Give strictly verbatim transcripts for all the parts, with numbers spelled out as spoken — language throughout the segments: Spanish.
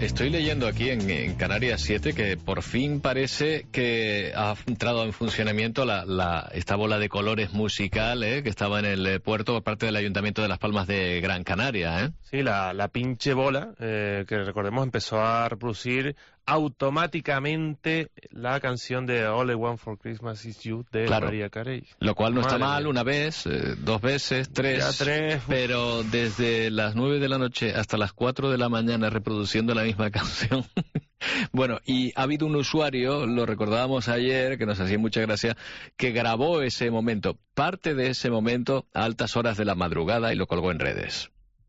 Estoy leyendo aquí en, en Canarias siete que por fin parece que ha entrado en funcionamiento la, la, esta bola de colores musical ¿eh? que estaba en el puerto por parte del Ayuntamiento de Las Palmas de Gran Canaria. ¿eh? Sí, la, la pinche bola, eh, que recordemos empezó a reproducir automáticamente la canción de All I Want for Christmas Is You de claro, Mariah Carey. Lo cual no Madre está mal mía. una vez, eh, dos veces, tres, Ya tres. pero desde las nueve de la noche hasta las cuatro de la mañana reproduciendo la misma canción. Bueno, y ha habido un usuario, lo recordábamos ayer, que nos hacía mucha gracia, que grabó ese momento, parte de ese momento a altas horas de la madrugada y lo colgó en redes.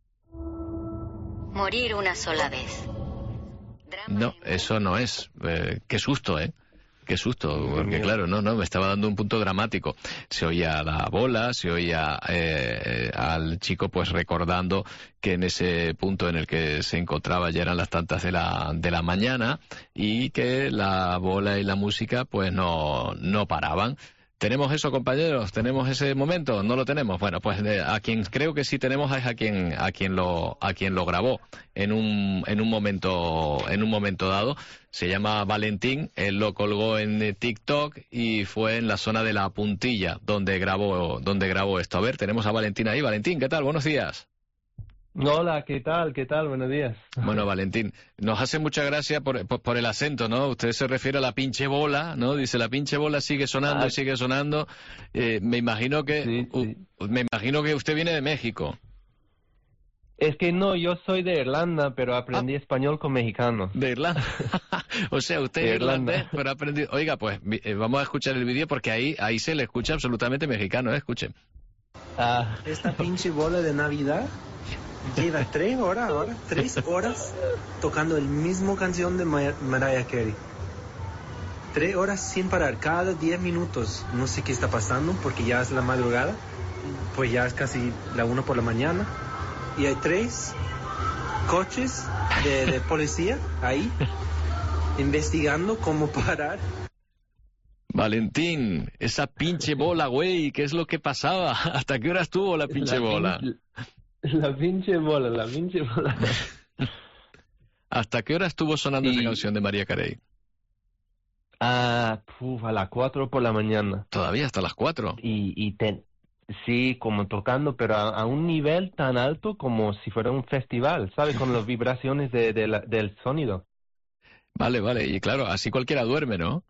Morir una sola vez. No, eso no es. Eh, qué susto, ¿eh? Qué susto, porque claro, no, no, me estaba dando un punto dramático. Se oía la bola, se oía eh, al chico pues recordando que en ese punto en el que se encontraba ya eran las tantas de la, de la mañana y que la bola y la música pues no, no paraban. ¿Tenemos eso, compañeros? ¿Tenemos ese momento? ¿No lo tenemos? Bueno, pues eh, a quien creo que sí tenemos es a quien a quien lo a quien lo grabó en un en un momento en un momento dado. Se llama Valentín, él lo colgó en eh, TikTok y fue en la zona de La Puntilla donde grabó donde grabó esto. A ver, tenemos a Valentín ahí. Valentín, ¿qué tal? Buenos días. Hola, ¿qué tal? ¿Qué tal? Buenos días. Bueno, Valentín, nos hace mucha gracia por, por, por el acento, ¿no? Usted se refiere a la pinche bola, ¿no? Dice, la pinche bola sigue sonando Ah, y sigue sonando. Eh, me imagino que sí, sí. Uh, me imagino que usted viene de México. Es que no, yo soy de Irlanda, pero aprendí Ah. español con mexicanos. De Irlanda. O sea, usted De es irlandés, Irlanda. pero ha aprendido... Oiga, pues eh, vamos a escuchar el vídeo porque ahí ahí se le escucha absolutamente mexicano, ¿eh? Escuchen. Ah, Esta pinche bola de Navidad lleva tres horas ahora, tres horas tocando el mismo canción de Mar- Mariah Carey. Tres horas sin parar, cada diez minutos. No sé qué está pasando porque ya es la madrugada, pues ya es casi la una por la mañana y hay tres coches de, de policía ahí investigando cómo parar. Valentín, esa pinche bola, güey, ¿qué es lo que pasaba? ¿Hasta qué hora estuvo la pinche la bola? pinche- La pinche bola, la pinche bola. ¿Hasta qué hora estuvo sonando Y- esa canción de Mariah Carey? Ah, puf, a las cuatro por la mañana. Todavía hasta las cuatro. Y, y te, sí, como tocando, pero a, a un nivel tan alto como si fuera un festival, ¿sabes? Con las vibraciones de, de la- del sonido. Vale, vale, y claro, así cualquiera duerme, ¿no?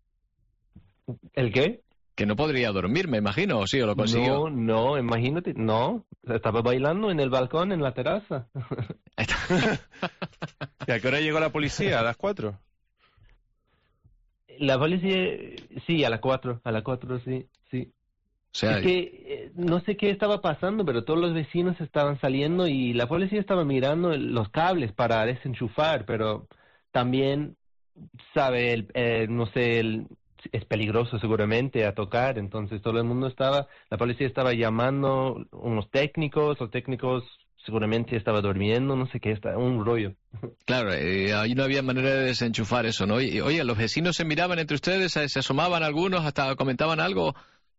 ¿El qué? Que no podría dormir, me imagino, o sí, o lo consiguió. No, no, imagínate, no, estaba bailando en el balcón, en la terraza. ¿Y a qué hora llegó la policía? ¿A las cuatro? La policía, sí, a las cuatro, a las cuatro, sí, sí. O sea, Es que eh, no sé qué estaba pasando, pero todos los vecinos estaban saliendo y la policía estaba mirando el- los cables para desenchufar, pero también, sabe, el, eh, no sé, el, es peligroso seguramente a tocar, entonces todo el mundo estaba, la policía estaba llamando unos técnicos, los técnicos seguramente estaba durmiendo, no sé qué, está un rollo. claro, eh, ahí no había manera de desenchufar eso, ¿no? Y, oye, ¿los vecinos se miraban entre ustedes, se, se asomaban algunos, hasta comentaban algo?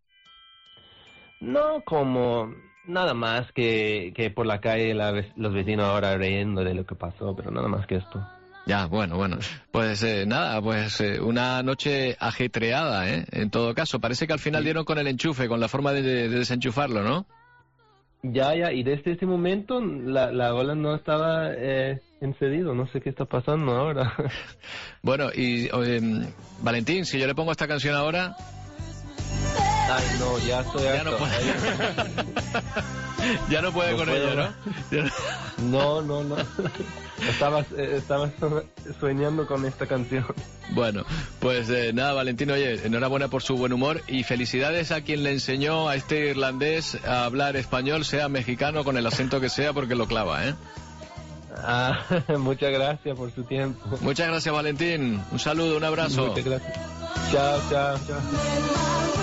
No como nada más que, que por la calle la ve- los vecinos ahora riendo de lo que pasó, pero nada más que esto. Ya, bueno, bueno. Pues eh, nada, pues eh, una noche ajetreada, ¿eh? En todo caso, parece que al final dieron con el enchufe, con la forma de, de desenchufarlo, ¿no? Ya, ya, y desde ese momento la, la ola no estaba eh, encedido, no sé qué está pasando ahora. Bueno, y eh, Valentín, si yo le pongo esta canción ahora, Ay, no, ya estoy ya no harto. puede, ya no puede No con puedo, ella, ¿no? Ya no- No, no, no. Estaba, eh, estaba soñando con esta canción. Bueno, pues eh, nada, Valentín, oye, enhorabuena por su buen humor y felicidades a quien le enseñó a este irlandés a hablar español, sea mexicano, con el acento que sea, porque lo clava, ¿eh? Ah, muchas gracias por su tiempo. Muchas gracias, Valentín. Un saludo, un abrazo. Muchas gracias. Chao, chao, chao.